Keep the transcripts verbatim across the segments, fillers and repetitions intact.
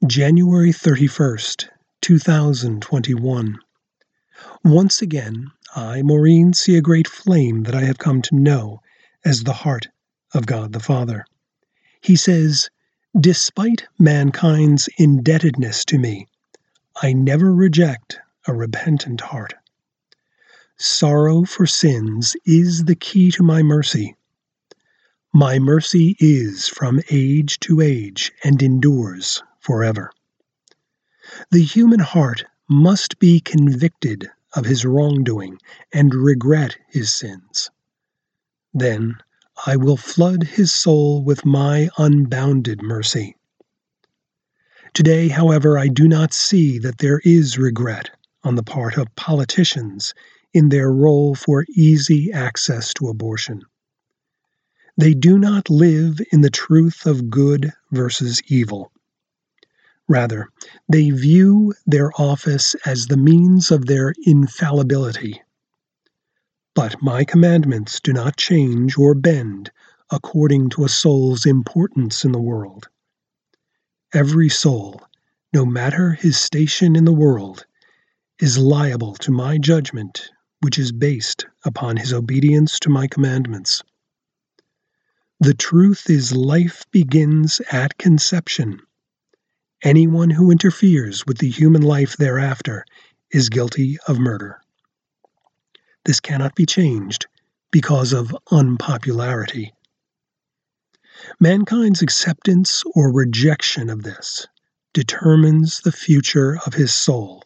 January thirty-first, two thousand twenty-one. Once again, I, Maureen, see a great flame that I have come to know as the heart of God the Father. He says, "Despite mankind's indebtedness to me, I never reject a repentant heart. Sorrow for sins is the key to my mercy. My mercy is from age to age and endures forever." The human heart must be convicted of his wrongdoing and regret his sins. Then I will flood his soul with my unbounded mercy. Today, however, I do not see that there is regret on the part of politicians in their role for easy access to abortion. They do not live in the truth of good versus evil. Rather, they view their office as the means of their infallibility. But my commandments do not change or bend according to a soul's importance in the world. Every soul, no matter his station in the world, is liable to my judgment, which is based upon his obedience to my commandments. The truth is, life begins at conception. Anyone who interferes with the human life thereafter is guilty of murder. This cannot be changed because of unpopularity. Mankind's acceptance or rejection of this determines the future of his soul.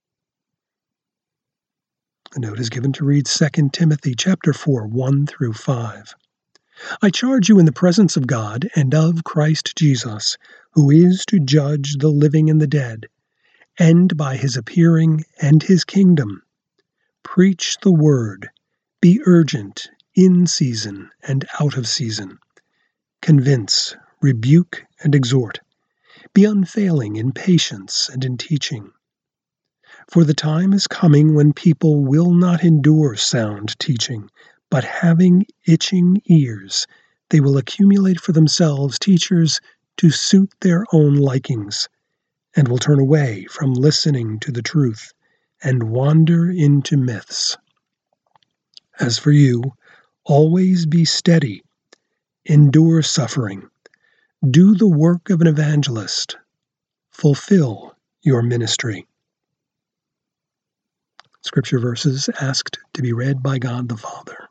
A note is given to read Second Timothy chapter four, one through five. I charge you in the presence of God and of Christ Jesus, who is to judge the living and the dead, and by his appearing and his kingdom, preach the word, be urgent, in season and out of season. Convince, rebuke, and exhort. Be unfailing in patience and in teaching. For the time is coming when people will not endure sound teaching, but having itching ears, they will accumulate for themselves teachers to suit their own likings, and will turn away from listening to the truth and wander into myths. As for you, always be steady, endure suffering, do the work of an evangelist, fulfill your ministry. Scripture verses asked to be read by God the Father.